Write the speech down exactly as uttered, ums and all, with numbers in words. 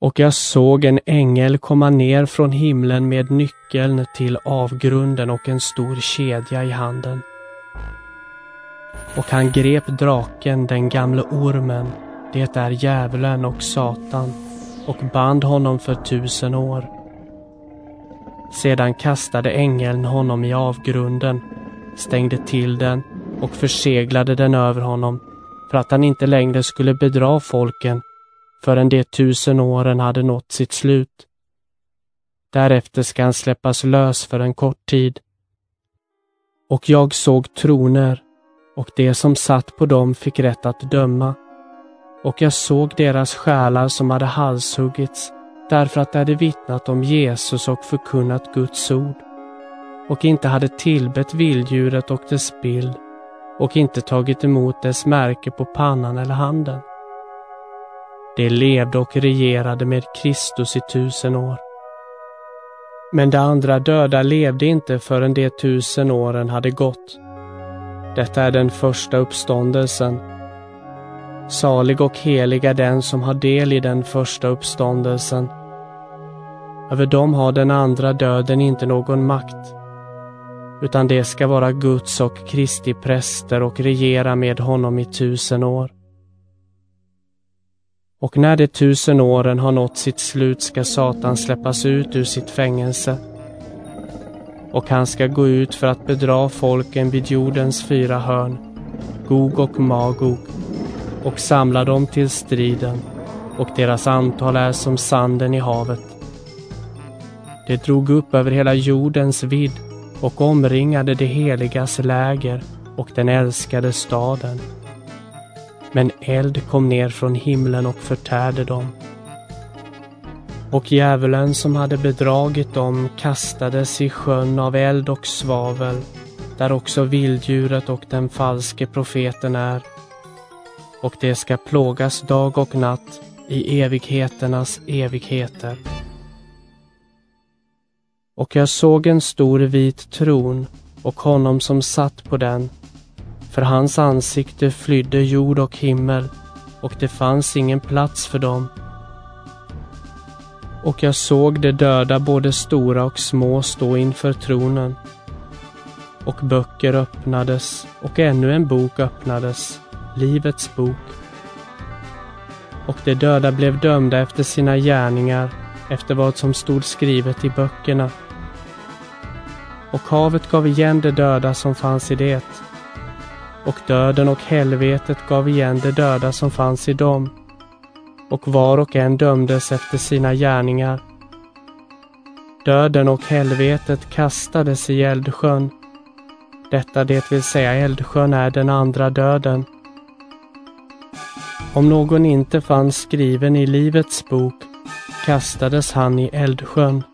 Och jag såg en ängel komma ner från himlen med nyckeln till avgrunden och en stor kedja i handen. Och han grep draken, den gamle ormen, det är djävulen och Satan, och band honom för tusen år. Sedan kastade ängeln honom i avgrunden, stängde till den och förseglade den över honom, för att han inte längre skulle bedra folken förrän de tusen åren hade nått sitt slut. Därefter ska han släppas lös för en kort tid. Och jag såg troner, och de som satt på dem fick rätt att döma. Och jag såg deras själar som hade halshuggits, därför att de hade vittnat om Jesus och förkunnat Guds ord, och inte hade tillbett vilddjuret och dess bild, och inte tagit emot dess märke på pannan eller handen. De levde och regerade med Kristus i tusen år. Men de andra döda levde inte förrän de tusen åren hade gått. Detta är den första uppståndelsen. Salig och helig är den som har del i den första uppståndelsen. Över dem har den andra döden inte någon makt, utan det ska vara Guds och Kristi präster och regera med honom i tusen år. Och när de tusen åren har nått sitt slut ska Satan släppas ut ur sitt fängelse. Och han ska gå ut för att bedra folken vid jordens fyra hörn, Gog och Magog, och samla dem till striden, och deras antal är som sanden i havet. De drog upp över hela jordens vidd och omringade det heligas läger och den älskade staden. Men eld kom ner från himlen och förtärde dem. Och djävulen som hade bedragit dem kastades i sjön av eld och svavel, där också vilddjuret och den falske profeten är. Och det ska plågas dag och natt i evigheternas evigheter. Och jag såg en stor vit tron och honom som satt på den. För hans ansikte flydde jord och himmel, och det fanns ingen plats för dem. Och jag såg de döda, både stora och små, stå inför tronen. Och böcker öppnades, och ännu en bok öppnades, livets bok. Och de döda blev dömda efter sina gärningar, efter vad som stod skrivet i böckerna. Och havet gav igen de döda som fanns i det. Och döden och helvetet gav igen de döda som fanns i dem. Och var och en dömdes efter sina gärningar. Döden och helvetet kastades i eldsjön. Detta, det vill säga eldsjön, är den andra döden. Om någon inte fanns skriven i livets bok, kastades han i eldsjön.